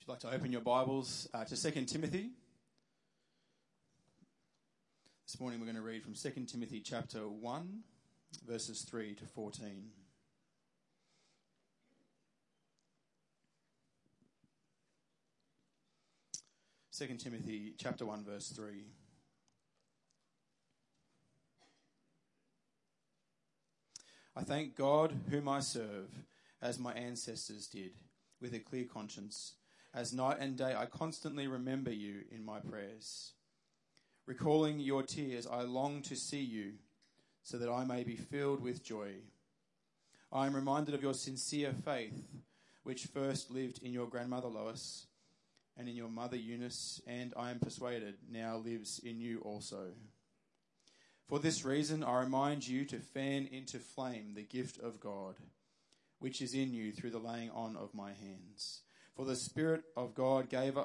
If you'd like to open your Bibles to 2 Timothy. This morning we're going to read from 2 Timothy chapter 1, verses 3 to 14. Second Timothy chapter 1, verse 3. I thank God whom I serve, as my ancestors did, with a clear conscience. As night and day I constantly remember you in my prayers. Recalling your tears, I long to see you, so that I may be filled with joy. I am reminded of your sincere faith, which first lived in your grandmother Lois and in your mother Eunice, and I am persuaded now lives in you also. For this reason, I remind you to fan into flame the gift of God, which is in you through the laying on of my hands. For the Spirit God gave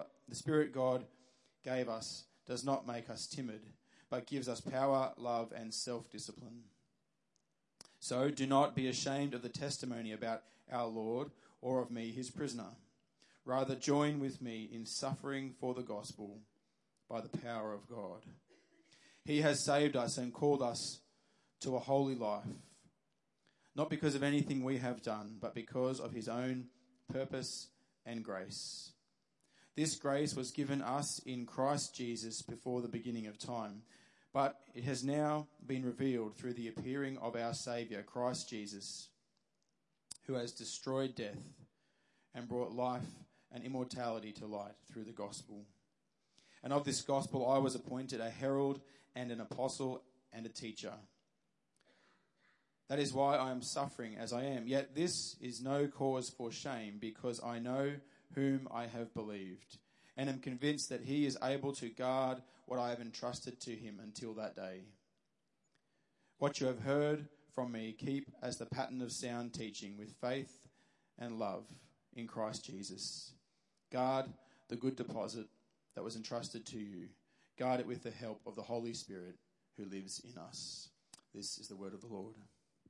us does not make us timid, but gives us power, love, and self-discipline. So do not be ashamed of the testimony about our Lord or of me, his prisoner. Rather, join with me in suffering for the gospel by the power of God. He has saved us and called us to a holy life, not because of anything we have done, but because of his own purpose and grace. This grace was given us in Christ Jesus before the beginning of time, but it has now been revealed through the appearing of our Saviour, Christ Jesus, who has destroyed death and brought life and immortality to light through the gospel. And of this gospel I was appointed a herald and an apostle and a teacher. That is why I am suffering as I am. Yet this is no cause for shame, because I know whom I have believed, and am convinced that he is able to guard what I have entrusted to him until that day. What you have heard from me, keep as the pattern of sound teaching with faith and love in Christ Jesus. Guard the good deposit that was entrusted to you. Guard it with the help of the Holy Spirit who lives in us. This is the word of the Lord.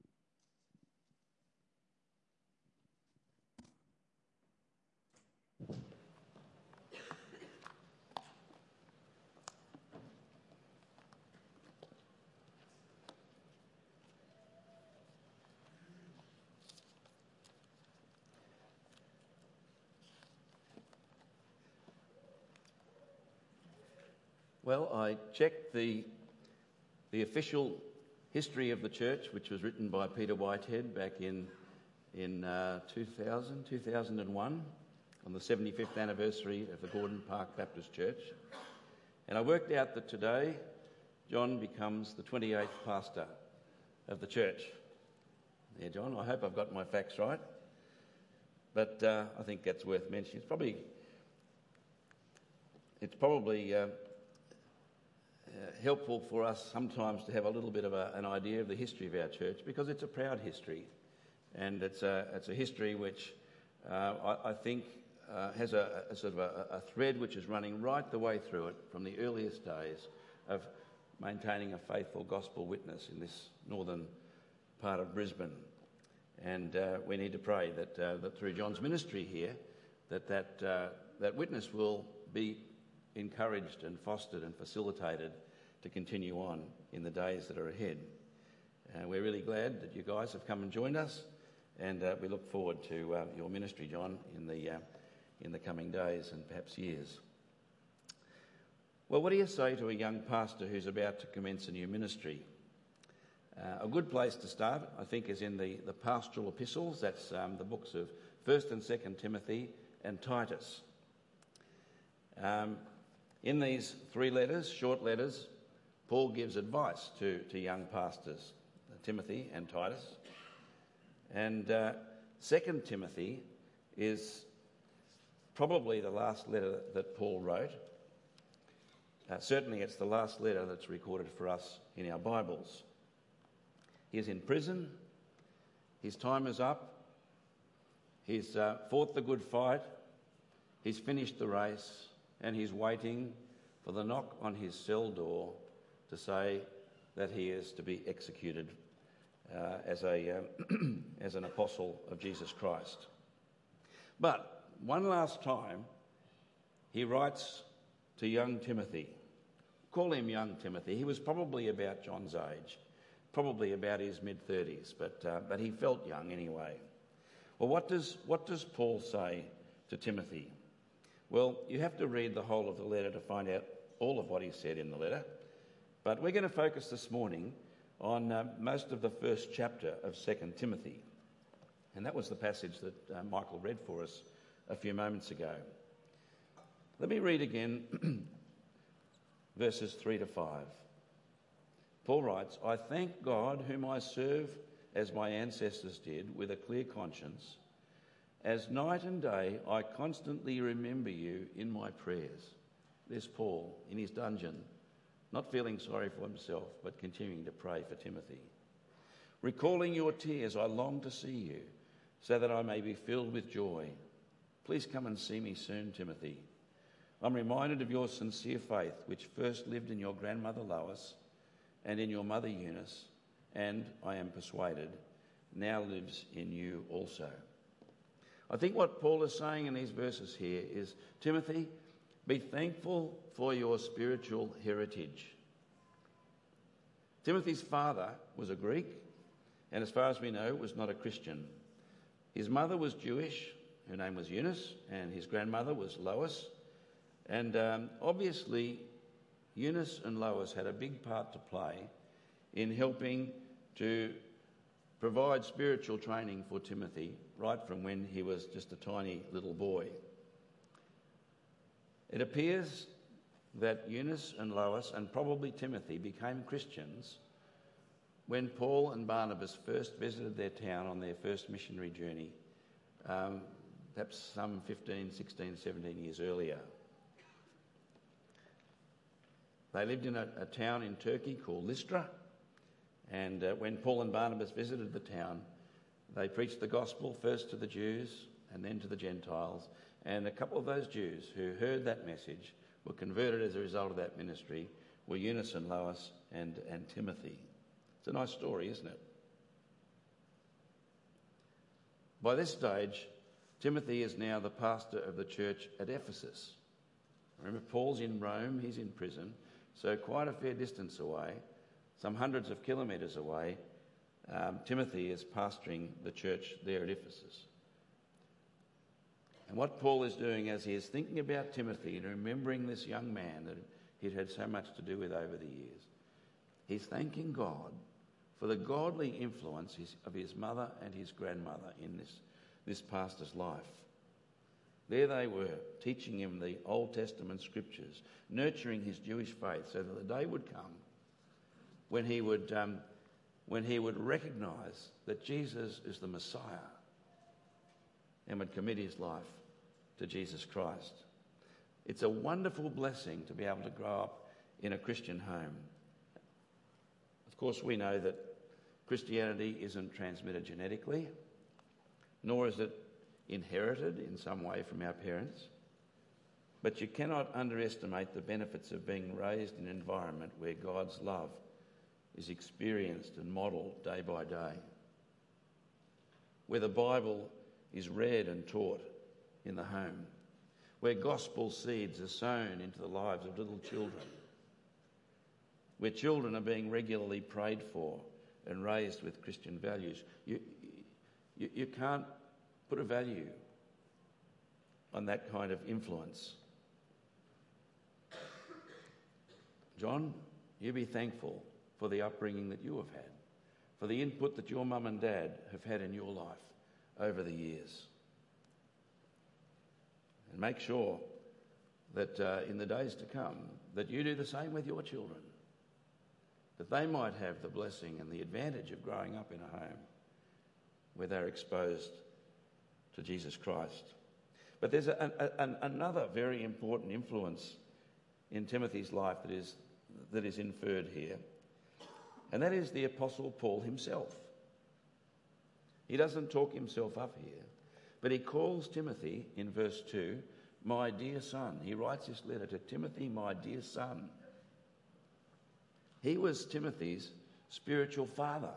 Well, I checked the official history of the church, which was written by Peter Whitehead back in 2001, on the 75th anniversary of the Gordon Park Baptist Church. And I worked out that today John becomes the 28th pastor of the church. There, John, I hope I've got my facts right. But I think that's worth mentioning. It's probably helpful for us sometimes to have a little bit of an idea of the history of our church, because it's a proud history, and it's a history which I think has a sort of a thread which is running right the way through it from the earliest days of maintaining a faithful gospel witness in this northern part of Brisbane. And we need to pray that through John's ministry here, that witness will be encouraged and fostered and facilitated to continue on in the days that are ahead. We're really glad that you guys have come and joined us, and we look forward to your ministry, John, in the coming days and perhaps years. Well, what do you say to a young pastor who's about to commence a new ministry? A good place to start, I think, is in the pastoral epistles. That's the books of 1st and 2nd Timothy and Titus. In these three letters, short letters, Paul gives advice to young pastors, Timothy and Titus. And 2 Timothy is probably the last letter that Paul wrote. Certainly it's the last letter that's recorded for us in our Bibles. He's in prison. His time is up. He's fought the good fight. He's finished the race. And he's waiting for the knock on his cell door to say that he is to be executed as an apostle of Jesus Christ. But one last time, he writes to young Timothy. Call him young Timothy. He was probably about John's age, probably about his mid-30s, but he felt young anyway. Well, what does Paul say to Timothy? Well, you have to read the whole of the letter to find out all of what he said in the letter. But we're going to focus this morning on most of the first chapter of 2 Timothy. And that was the passage that Michael read for us a few moments ago. Let me read again verses 3 to 5. Paul writes, I thank God whom I serve as my ancestors did with a clear conscience. As night and day I constantly remember you in my prayers. There's Paul in his dungeon, not feeling sorry for himself, but continuing to pray for Timothy. Recalling your tears, I long to see you, so that I may be filled with joy. Please come and see me soon, Timothy. I'm reminded of your sincere faith, which first lived in your grandmother Lois and in your mother Eunice, and I am persuaded now lives in you also. I think what Paul is saying in these verses here is, Timothy, be thankful for your spiritual heritage. Timothy's father was a Greek, and as far as we know, was not a Christian. His mother was Jewish, her name was Eunice, and his grandmother was Lois. And obviously, Eunice and Lois had a big part to play in helping to provide spiritual training for Timothy right from when he was just a tiny little boy. It appears that Eunice and Lois and probably Timothy became Christians when Paul and Barnabas first visited their town on their first missionary journey, perhaps some 15, 16, 17 years earlier. They lived in a town in Turkey called Lystra, and when Paul and Barnabas visited the town, they preached the gospel first to the Jews and then to the Gentiles, and a couple of those Jews who heard that message were converted as a result of that ministry were Eunice and Lois and Timothy. It's a nice story, isn't it? By this stage, Timothy is now the pastor of the church at Ephesus. Remember, Paul's in Rome, he's in prison, so quite a fair distance away, some hundreds of kilometres away, Timothy is pastoring the church there at Ephesus. And what Paul is doing as he is thinking about Timothy and remembering this young man that he'd had so much to do with over the years, he's thanking God for the godly influence of his mother and his grandmother in this pastor's life. There they were, teaching him the Old Testament scriptures, nurturing his Jewish faith so that the day would come when he would recognise that Jesus is the Messiah and would commit his life to Jesus Christ. It's a wonderful blessing to be able to grow up in a Christian home. Of course, we know that Christianity isn't transmitted genetically, nor is it inherited in some way from our parents. But you cannot underestimate the benefits of being raised in an environment where God's love is experienced and modelled day by day, where the Bible is read and taught in the home, where gospel seeds are sown into the lives of little children, where children are being regularly prayed for and raised with Christian values. You can't put a value on that kind of influence. John, you be thankful for the upbringing that you have had, for the input that your mum and dad have had in your life over the years. And make sure that in the days to come, that you do the same with your children, that they might have the blessing and the advantage of growing up in a home where they're exposed to Jesus Christ. But there's another very important influence in Timothy's life that is inferred here, and that is the Apostle Paul himself. He doesn't talk himself up here, but he calls Timothy in verse 2, my dear son. He writes this letter to Timothy, my dear son. He was Timothy's spiritual father.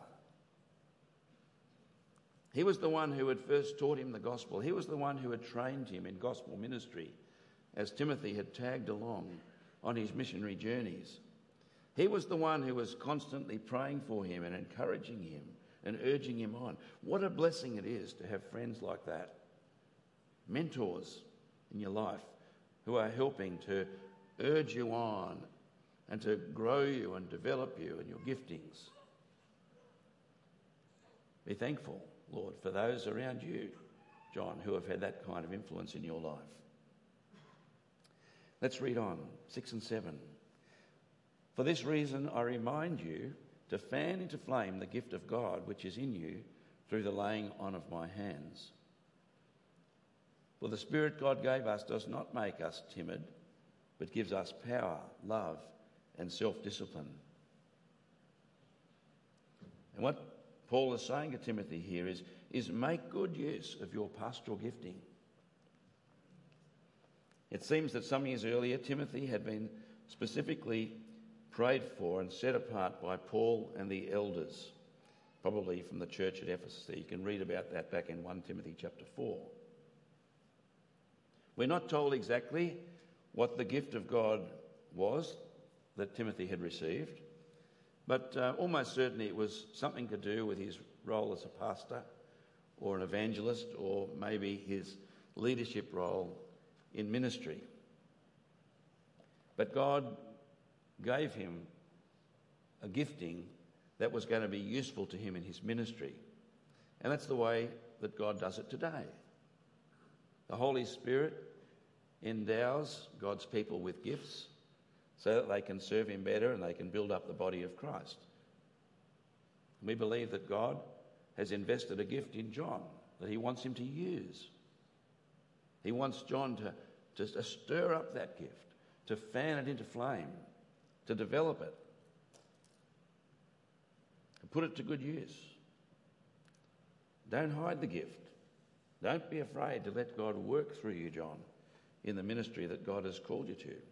He was the one who had first taught him the gospel. He was the one who had trained him in gospel ministry as Timothy had tagged along on his missionary journeys. He was the one who was constantly praying for him and encouraging him and urging him on. What a blessing it is to have friends like that, mentors in your life who are helping to urge you on and to grow you and develop you and your giftings. Be thankful, Lord, for those around you, John, who have had that kind of influence in your life. Let's read on, 6 and 7. For this reason I remind you to fan into flame the gift of God which is in you through the laying on of my hands. For the Spirit God gave us does not make us timid, but gives us power, love, and self-discipline. And what Paul is saying to Timothy here is make good use of your pastoral gifting. It seems that some years earlier, Timothy had been specifically prayed for and set apart by Paul and the elders, probably from the church at Ephesus. You can read about that back in 1 Timothy chapter 4. We're not told exactly what the gift of God was that Timothy had received, but almost certainly it was something to do with his role as a pastor or an evangelist, or maybe his leadership role in ministry. But God gave him a gifting that was going to be useful to him in his ministry. And that's the way that God does it today. The Holy Spirit endows God's people with gifts so that they can serve him better and they can build up the body of Christ. We believe that God has invested a gift in John that he wants him to use. He wants John to stir up that gift, to fan it into flame, to develop it, and put it to good use. Don't hide the gift. Don't be afraid to let God work through you, John, in the ministry that God has called you to.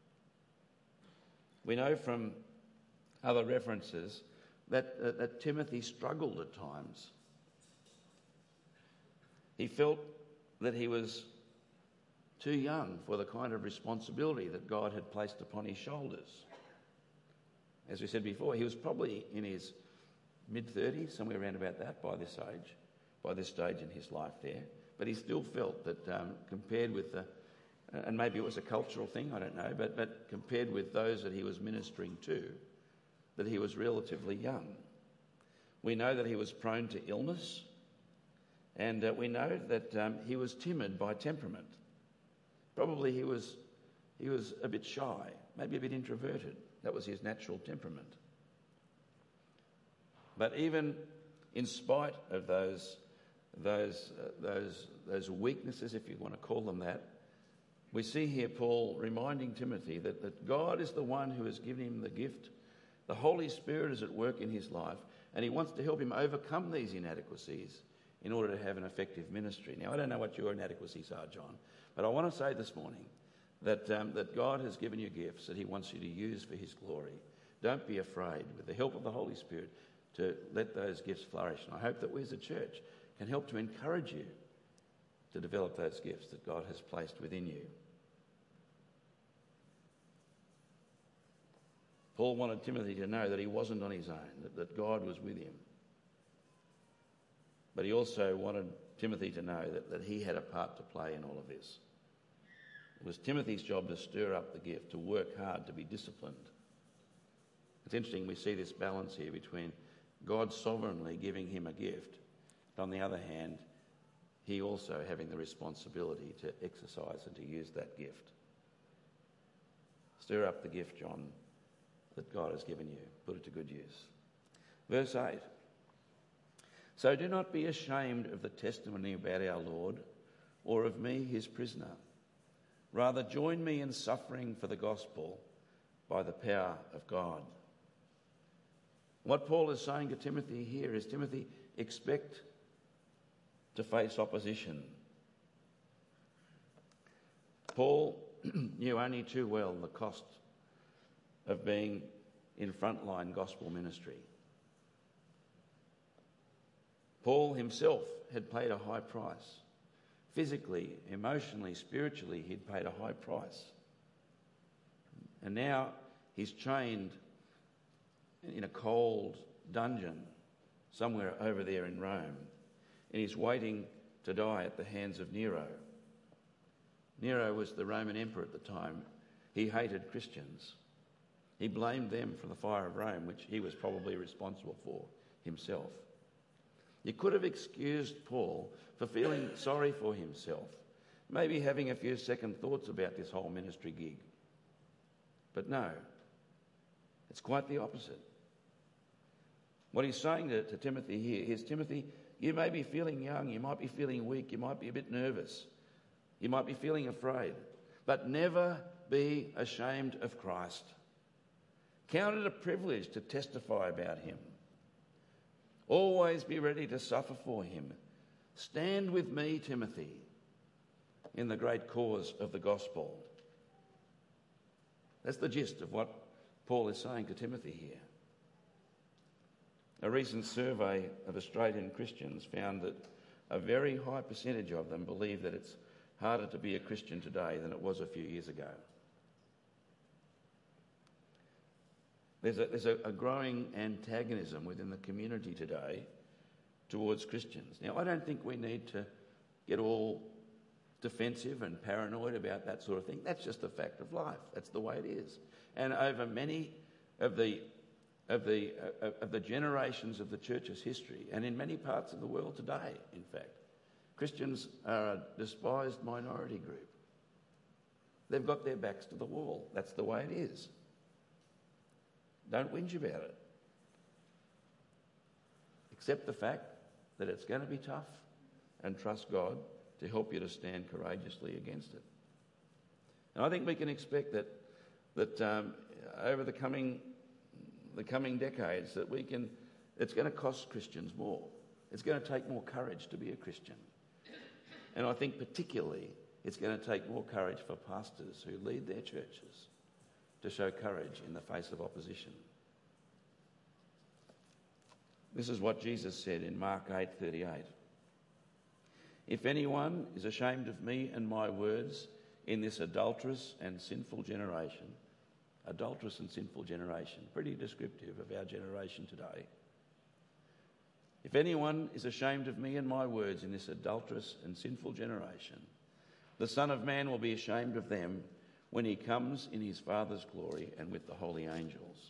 We know from other references that Timothy struggled at times. He felt that he was too young for the kind of responsibility that God had placed upon his shoulders. As we said before, he was probably in his mid-30s, somewhere around about that by this stage in his life there. But he still felt that compared with and maybe it was a cultural thing, I don't know, but compared with those that he was ministering to, that he was relatively young. We know that he was prone to illness, and we know that he was timid by temperament. Probably he was a bit shy, maybe a bit introverted. That was his natural temperament. But even in spite of those weaknesses, if you want to call them that, we see here Paul reminding Timothy that God is the one who has given him the gift. The Holy Spirit is at work in his life, and he wants to help him overcome these inadequacies in order to have an effective ministry. Now, I don't know what your inadequacies are, John, but I want to say this morning that God has given you gifts that he wants you to use for his glory. Don't be afraid, with the help of the Holy Spirit, to let those gifts flourish. And I hope that we as a church can help to encourage you to develop those gifts that God has placed within you. Paul wanted Timothy to know that he wasn't on his own, that God was with him. But he also wanted Timothy to know that he had a part to play in all of this. It was Timothy's job to stir up the gift, to work hard, to be disciplined. It's interesting, we see this balance here between God sovereignly giving him a gift, but on the other hand, he also having the responsibility to exercise and to use that gift. Stir up the gift, John, that God has given you. Put it to good use. Verse 8. So do not be ashamed of the testimony about our Lord, or of me, his prisoner. Rather, join me in suffering for the gospel by the power of God. What Paul is saying to Timothy here is, Timothy, expect to face opposition. Paul knew only too well the cost of being in frontline gospel ministry. Paul himself had paid a high price physically, emotionally, spiritually, he'd paid a high price. And now he's chained in a cold dungeon somewhere over there in Rome, and he's waiting to die at the hands of Nero. Nero was the Roman emperor at the time. He hated Christians. He blamed them for the fire of Rome, which he was probably responsible for himself. You could have excused Paul for feeling sorry for himself, maybe having a few second thoughts about this whole ministry gig. But no, it's quite the opposite. What he's saying to Timothy here is, Timothy, you may be feeling young, you might be feeling weak, you might be a bit nervous, you might be feeling afraid, but never be ashamed of Christ. Count it a privilege to testify about him. Always be ready to suffer for him. Stand with me, Timothy, in the great cause of the gospel. That's the gist of what Paul is saying to Timothy here. A recent survey of Australian Christians found that a very high percentage of them believe that it's harder to be a Christian today than it was a few years ago. There's a growing antagonism within the community today towards Christians. Now, I don't think we need to get all defensive and paranoid about that sort of thing. That's just a fact of life. That's the way it is. And over many of the generations of the church's history, and in many parts of the world today, in fact, Christians are a despised minority group. They've got their backs to the wall. That's the way it is. Don't whinge about it. Accept the fact that it's going to be tough and trust God to help you to stand courageously against it. And I think we can expect that over the coming decades that it's going to cost Christians more. It's going to take more courage to be a Christian. And I think particularly it's going to take more courage for pastors who lead their churches to show courage in the face of opposition. This is what Jesus said in Mark 8:38. If anyone is ashamed of me and my words in this adulterous and sinful generation, pretty descriptive of our generation today. If anyone is ashamed of me and my words in this adulterous and sinful generation, the Son of Man will be ashamed of them when he comes in his Father's glory and with the holy angels.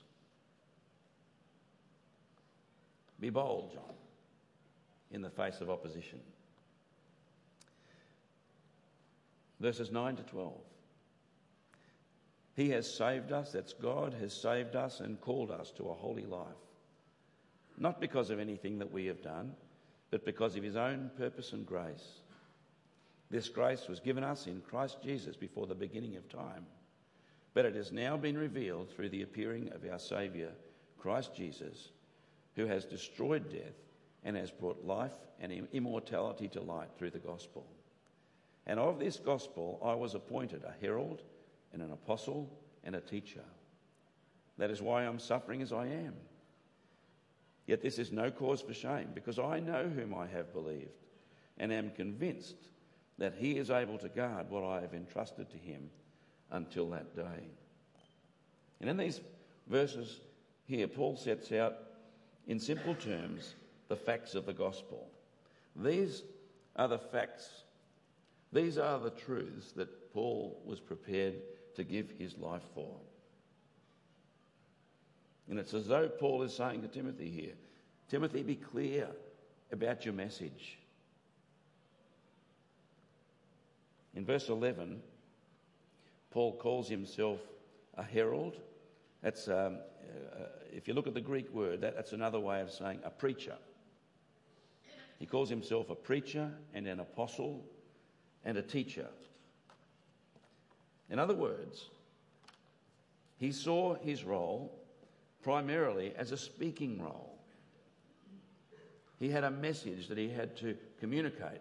Be bold, John, in the face of opposition. Verses 9 to 12. He has saved us, that's God has saved us and called us to a holy life. Not because of anything that we have done, but because of his own purpose and grace. This grace was given us in Christ Jesus before the beginning of time, but it has now been revealed through the appearing of our Saviour, Christ Jesus, who has destroyed death and has brought life and immortality to light through the gospel. And of this gospel I was appointed a herald and an apostle and a teacher. That is why I'm suffering as I am. Yet this is no cause for shame, because I know whom I have believed and am convinced that he is able to guard what I have entrusted to him until that day. And in these verses here, Paul sets out in simple terms the facts of the gospel. These are the facts. These are the truths that Paul was prepared to give his life for. And it's as though Paul is saying to Timothy here, Timothy, be clear about your message. In verse 11, Paul calls himself a herald. That's, if you look at the Greek word, that's another way of saying a preacher. He calls himself a preacher and an apostle and a teacher. In other words, he saw his role primarily as a speaking role. He had a message that he had to communicate.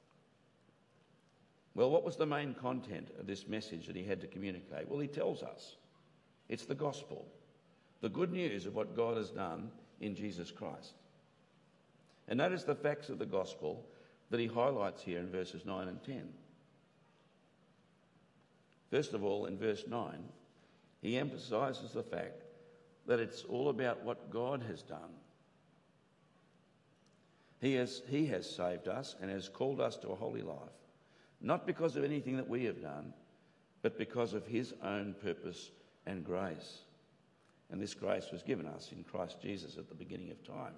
Well, what was the main content of this message that he had to communicate? Well, he tells us. It's the gospel, the good news of what God has done in Jesus Christ. And notice the facts of the gospel. that he highlights here in verses 9 and 10. First of all, in verse 9, he emphasises the fact that it's all about what God has done. He has saved us and has called us to a holy life, not because of anything that we have done, but because of his own purpose and grace. And this grace was given us in Christ Jesus at the beginning of time.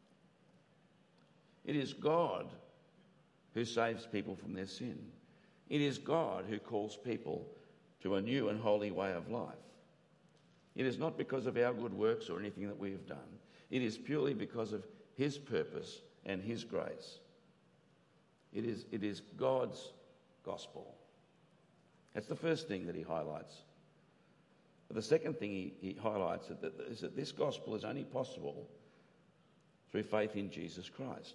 It is God who saves people from their sin. It is God who calls people to a new and holy way of life. It is not because of our good works or anything that we have done. It is purely because of his purpose and his grace. It is God's gospel. That's the first thing that he highlights. But the second thing he highlights is that this gospel is only possible through faith in Jesus Christ.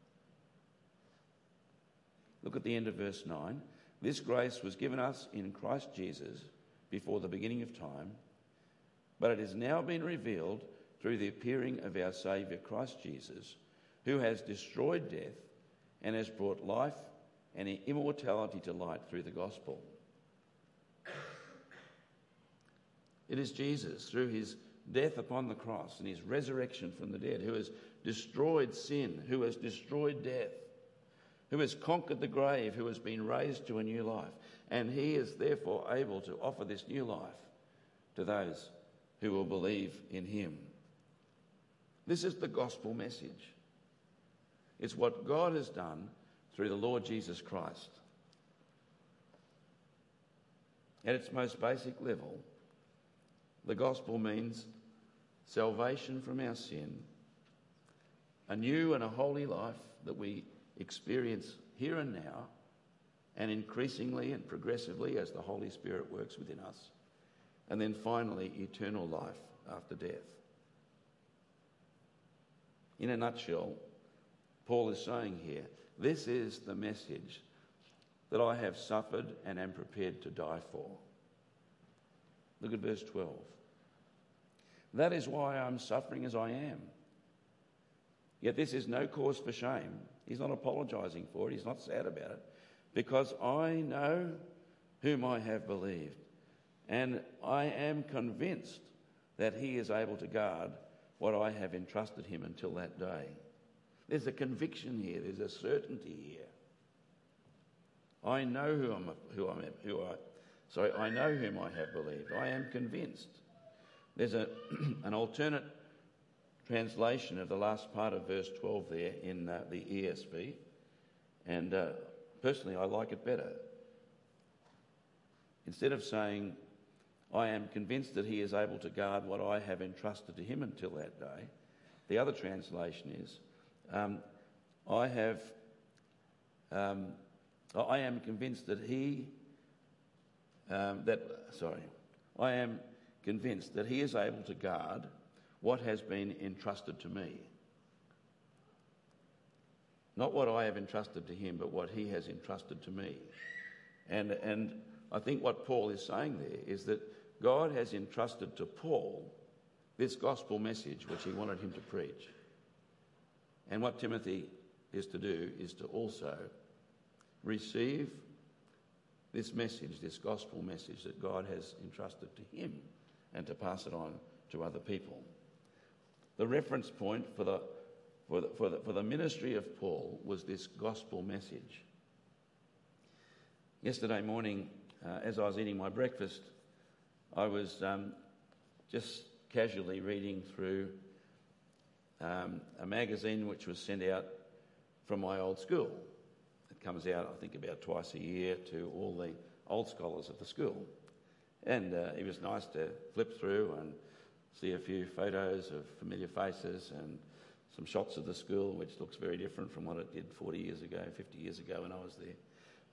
Look at the end of verse 9. This grace was given us in Christ Jesus before the beginning of time, but it has now been revealed through the appearing of our Saviour Christ Jesus, who has destroyed death and has brought life and immortality to light through the gospel. It is Jesus, through his death upon the cross and his resurrection from the dead, who has destroyed sin, who has destroyed death, who has conquered the grave, who has been raised to a new life. And he is therefore able to offer this new life to those who will believe in him. This is the gospel message. It's what God has done through the Lord Jesus Christ. At its most basic level, the gospel means salvation from our sin, a new and a holy life that we experience here and now, and increasingly and progressively as the Holy Spirit works within us, and then finally eternal life after death. In a nutshell, Paul is saying here, this is the message that I have suffered and am prepared to die for. Look at verse 12. That is why I'm suffering as I am. Yet this is no cause for shame. He's not apologising for it. He's not sad about it. Because I know whom I have believed, and I am convinced that he is able to guard what I have entrusted him until that day. There's a conviction here. There's a certainty here. I know I know whom I have believed. I am convinced. There's an alternate translation of the last part of verse 12 there in the ESV, and personally I like it better. Instead of saying, I am convinced that he is able to guard what I have entrusted to him until that day, the other translation is, I am convinced that I am convinced that he is able to guard what has been entrusted to me. Not what I have entrusted to him, but what he has entrusted to me. And I think what Paul is saying there is that God has entrusted to Paul this gospel message which he wanted him to preach. And what Timothy is to do is to also receive this message, this gospel message that God has entrusted to him, and to pass it on to other people. The reference point for the ministry of Paul was this gospel message. Yesterday morning, as I was eating my breakfast, I was just casually reading through a magazine which was sent out from my old school. It comes out, I think, about twice a year to all the old scholars of the school. And it was nice to flip through and see a few photos of familiar faces and some shots of the school, which looks very different from what it did 40 years ago, 50 years ago when I was there.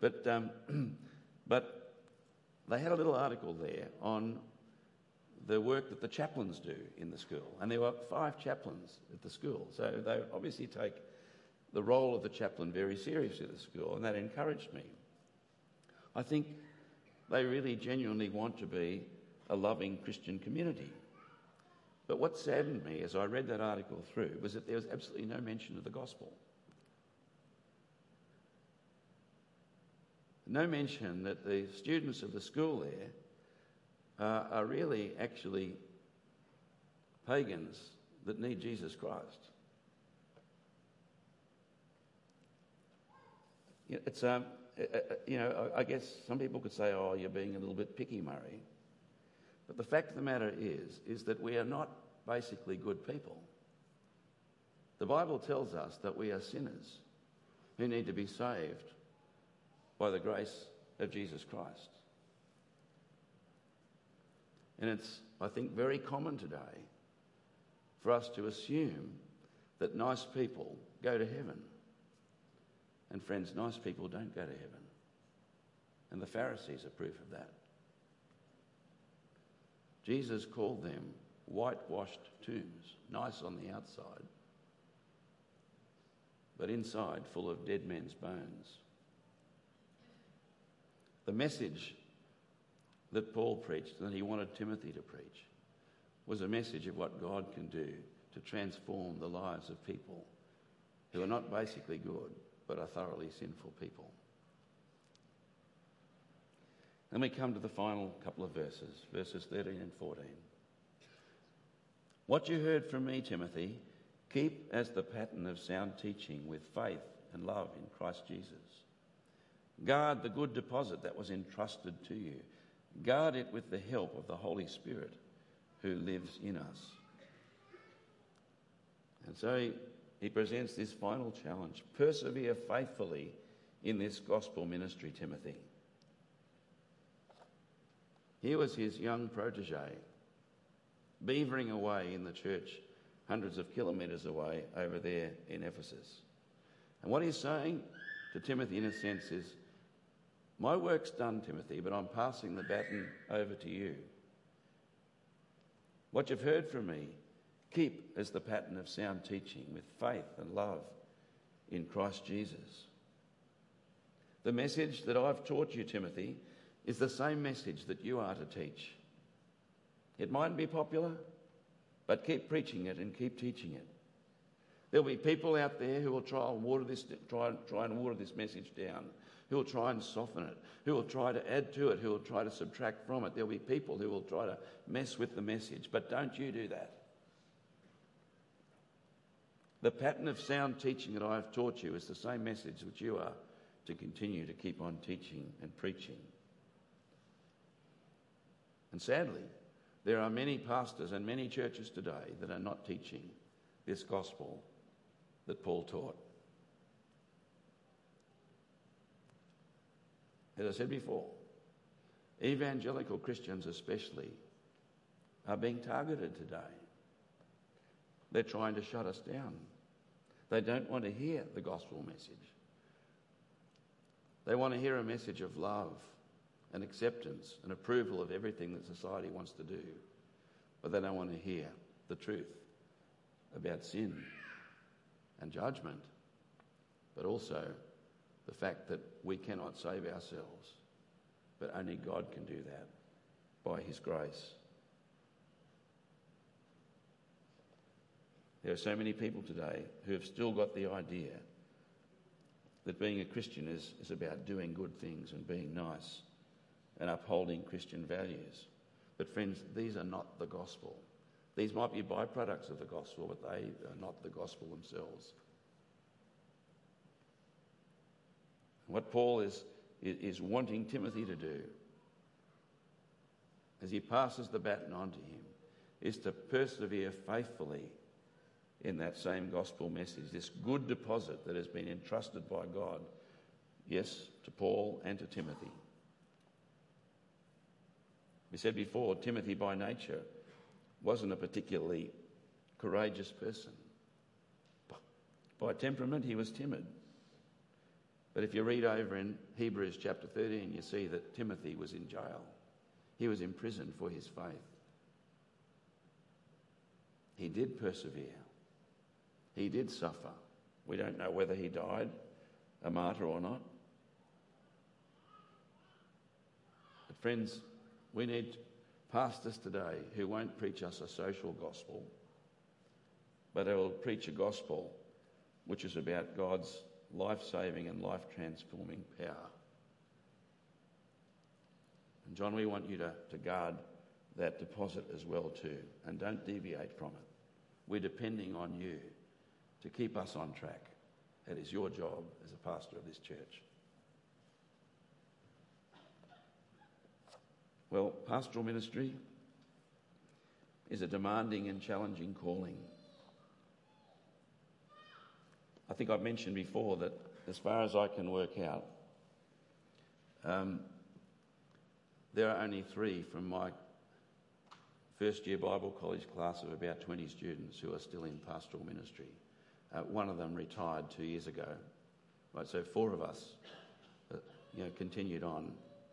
But they had a little article there on the work that the chaplains do in the school. And there were 5 chaplains at the school. So they obviously take the role of the chaplain very seriously at the school, and that encouraged me. I think they really genuinely want to be a loving Christian community. But what saddened me as I read that article through was that there was absolutely no mention of the gospel. no mention that the students of the school there are really actually pagans that need Jesus Christ. It's I guess some people could say, "Oh, you're being a little bit picky, Murray." But the fact of the matter is that we are not basically good people. The Bible tells us that we are sinners who need to be saved by the grace of Jesus Christ. And it's, I think, very common today for us to assume that nice people go to heaven. And friends, nice people don't go to heaven. And the Pharisees are proof of that. Jesus called them whitewashed tombs, nice on the outside, but inside full of dead men's bones. The message that Paul preached, and that he wanted Timothy to preach, was a message of what God can do to transform the lives of people who are not basically good, but are thoroughly sinful people. Then we come to the final couple of verses, verses 13 and 14. What you heard from me, Timothy, keep as the pattern of sound teaching with faith and love in Christ Jesus. Guard the good deposit that was entrusted to you. Guard it with the help of the Holy Spirit who lives in us. And so he presents this final challenge. Persevere faithfully in this gospel ministry, Timothy. Here was his young protege, beavering away in the church hundreds of kilometres away over there in Ephesus. And what he's saying to Timothy in a sense is, my work's done, Timothy, but I'm passing the baton over to you. What you've heard from me, keep as the pattern of sound teaching with faith and love in Christ Jesus. The message that I've taught you, Timothy, is the same message that you are to teach. It mightn't be popular, but keep preaching it and keep teaching it. There'll be people out there who will try and water this message down, who will try and soften it, who will try to add to it, who will try to subtract from it. There'll be people who will try to mess with the message, but don't you do that. The pattern of sound teaching that I have taught you is the same message which you are to continue to keep on teaching and preaching. And sadly, there are many pastors and many churches today that are not teaching this gospel that Paul taught. As I said before, evangelical Christians especially are being targeted today. They're trying to shut us down. They don't want to hear the gospel message. They want to hear a message of love and acceptance and approval of everything that society wants to do. But they don't want to hear the truth about sin and judgment, but also the fact that we cannot save ourselves, but only God can do that by his grace. There are so many people today who have still got the idea that being a Christian is about doing good things and being nice and upholding Christian values. But friends, these are not the gospel. These might be byproducts of the gospel, but they are not the gospel themselves. What Paul is wanting Timothy to do as he passes the baton on to him is to persevere faithfully in that same gospel message, this good deposit that has been entrusted by God, yes, to Paul and to Timothy. We said before, Timothy by nature wasn't a particularly courageous person. By temperament, he was timid. But if you read over in Hebrews chapter 13, you see that Timothy was in jail. He was imprisoned for his faith. He did persevere. He did suffer. We don't know whether he died a martyr or not. But friends, we need pastors today who won't preach us a social gospel, but they will preach a gospel which is about God's life-saving and life-transforming power And John, we want you to guard that deposit as well too, and don't deviate from it. We're depending on you to keep us on track. That is your job as a pastor of this church. Well, pastoral ministry is a demanding and challenging calling. I think I've mentioned before that as far as I can work out, there are only 3 from my first year Bible college class of about 20 students who are still in pastoral ministry. One of them retired 2 years ago. Right, so 4 of us continued on.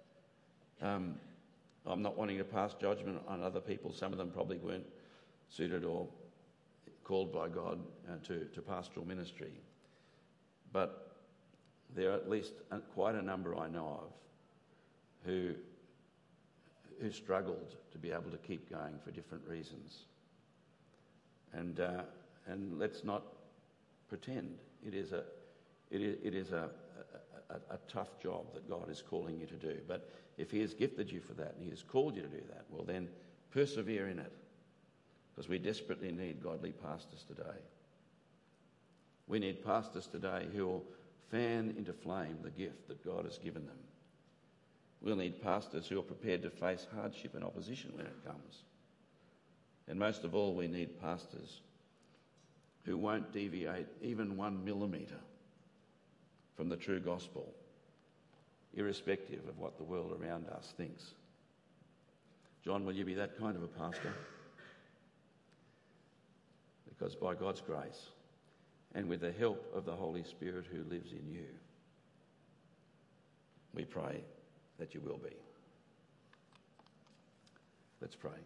I'm not wanting to pass judgment on other people. Some of them probably weren't suited or called by God to pastoral ministry. But there are at least quite a number I know of who struggled to be able to keep going for different reasons. And let's not pretend. It is a tough job that God is calling you to do. But if he has gifted you for that and he has called you to do that, well then persevere in it, because we desperately need godly pastors today. We need pastors today who will fan into flame the gift that God has given them. We'll need pastors who are prepared to face hardship and opposition when it comes. And most of all, we need pastors who won't deviate even 1 millimetre from the true gospel, irrespective of what the world around us thinks. John, will you be that kind of a pastor? Because by God's grace and with the help of the Holy Spirit who lives in you, we pray that you will be. Let's pray.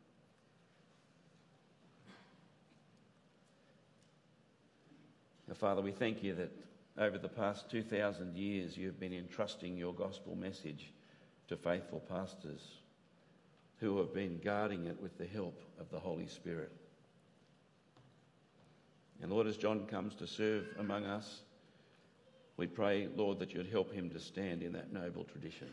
Now, Father, we thank you that over the past 2,000 years you've been entrusting your gospel message to faithful pastors who have been guarding it with the help of the Holy Spirit. And Lord, as John comes to serve among us, we pray, Lord, that you'd help him to stand in that noble tradition.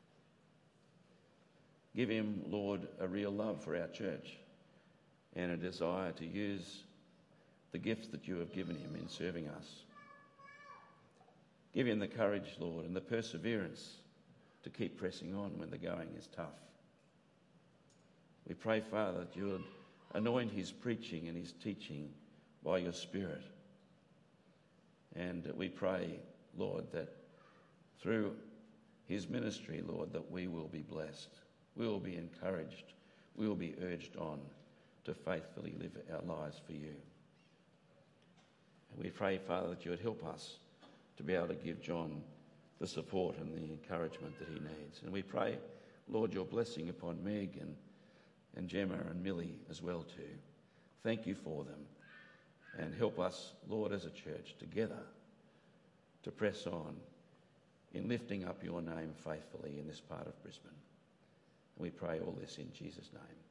Give him, Lord, a real love for our church and a desire to use the gifts that you have given him in serving us. Give him the courage, Lord, and the perseverance to keep pressing on when the going is tough. We pray, Father, that you would anoint his preaching and his teaching by your Spirit. And we pray, Lord, that through his ministry, Lord, that we will be blessed, we will be encouraged, we will be urged on to faithfully live our lives for you. And we pray, Father, that you would help us to be able to give John the support and the encouragement that he needs. And we pray, Lord, your blessing upon Meg and Gemma and Millie as well too. Thank you for them. And help us, Lord, as a church together to press on in lifting up your name faithfully in this part of Brisbane. And we pray all this in Jesus' name.